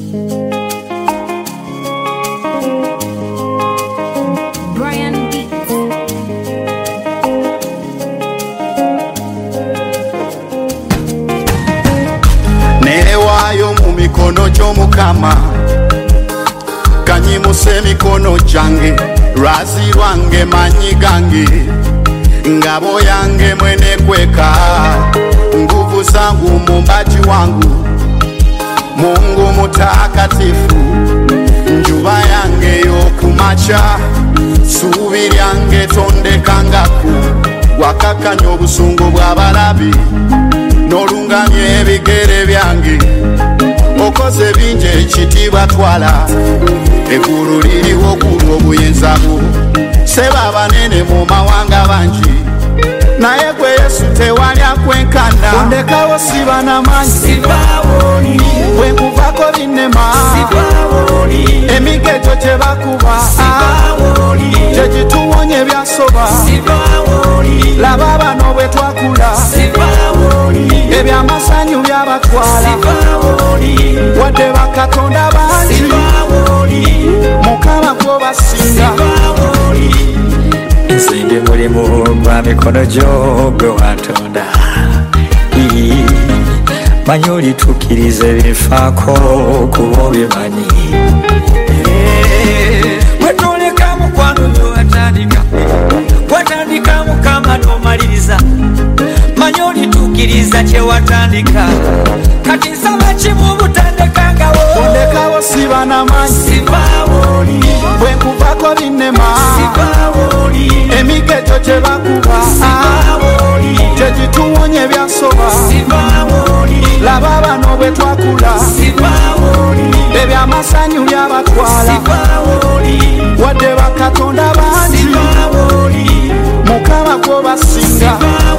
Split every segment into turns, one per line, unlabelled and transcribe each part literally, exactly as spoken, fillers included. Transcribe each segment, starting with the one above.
Newayo mu mikono gy'Omukama kanyimuse mikono gyange lwazi lwange manyi gange ngabo yange mwene kweka nguvu zangu mumbaji wangu Mungu mutakatifu njuba yange yokumacha subi lyange tondekangaku wakakanya obusungu bw'abalabi n'olungamya ebigere byange okoze bingi ekitiibwa twala eggulu liriwo kulwa obuyinza bwo seba abanene mu mawanga bangi naye gwe Yesu tewali akwenkana ondekawo siba n'amaanyi bwe nkuvako binnema emigejo gye bakuba gye gituwonya ebyasoba laba bano bwe twakula ebyamasanyu byabatwala wadde bakatonda bangi Mukama gwo basinga
nsinde mulimu gwa mikono gyo gwe watonda manyi olitukiriza ebifaako kuba obimanyi wetoleka mukwano gyo watandika watandika Mukama n'omaliriza manyi olitukiriza kye watandika kati nsaba kimu butandekangawo
ondekawo siba n'amaanyi bwe nkuvako binnema emigejo gye bakuba gye gituwonya ebyasoba laba bano bwe twakula ebyamasanyu byabatwala wadde bakatonda bangi Mukama gwo basinga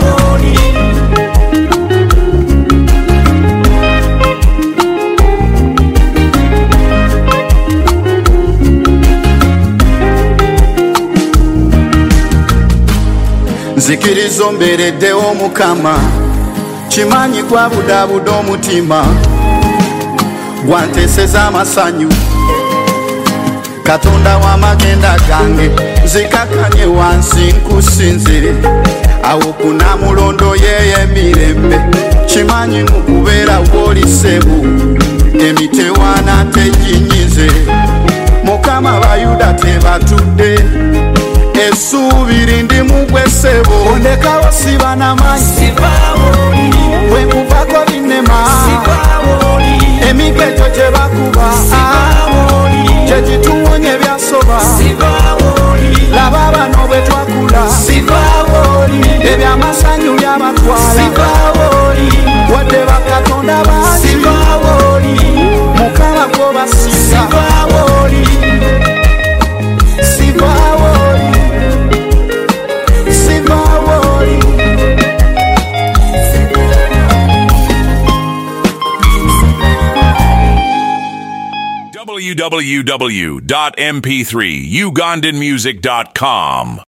nzikiriza ombeereddewo Mukama kimanyi gwabudabuda omutima gwanteeseza amasanyu Katonda w'amagenda gange nzikakanye wansi nkusinzire awo kunamulondo yeyemirembe kimanyi mukubeera w'oli ssebu emitewaana teginyize Mukama Bayuda tebatudde essuubi lindi mugwe ssebo ondekawo siba n'amaanyi bwe nkuvako binnema emigejo gye bakuba gye gituwonya ebyasoba laba bano bwe twakula ebyamasanyu byabatwala wadde bakatonda bangi Mukama gwo basinga
w w w dot m p three ugandan music dot com